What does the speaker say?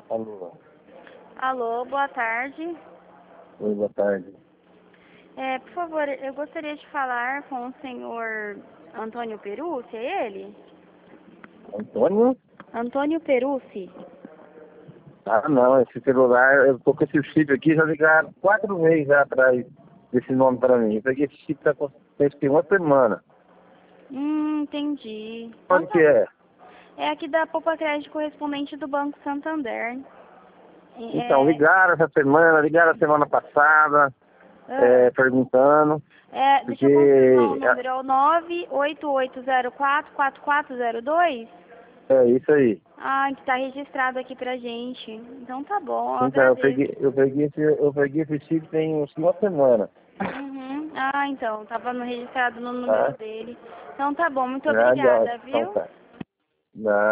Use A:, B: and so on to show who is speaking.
A: Alô.
B: Alô, boa tarde.
A: Oi, boa tarde.
B: Por favor, eu gostaria de falar com o senhor Antônio Perucci, é ele?
A: Antônio?
B: Antônio Perucci.
A: Ah, não, esse celular, eu tô com esse chip aqui, já ligaram 4 meses já atrás desse nome para mim. Eu peguei esse chip tem uma semana.
B: Entendi.
A: Onde que é?
B: É aqui da Poupa Crédito correspondente do Banco Santander.
A: Então, ligaram essa semana, ligaram a semana passada, perguntando.
B: Deixa eu confirmar o número, é o 98804-4402?
A: É isso aí.
B: Ah, que tá registrado aqui pra gente. Então tá bom, eu
A: Então,
B: agradeço.
A: eu peguei esse chip tem uma semana.
B: Uhum. Ah, então, tava registrado no número
A: Tá?
B: dele. Então tá bom, muito
A: Nada,
B: obrigada,
A: então
B: viu?
A: tá. Nada.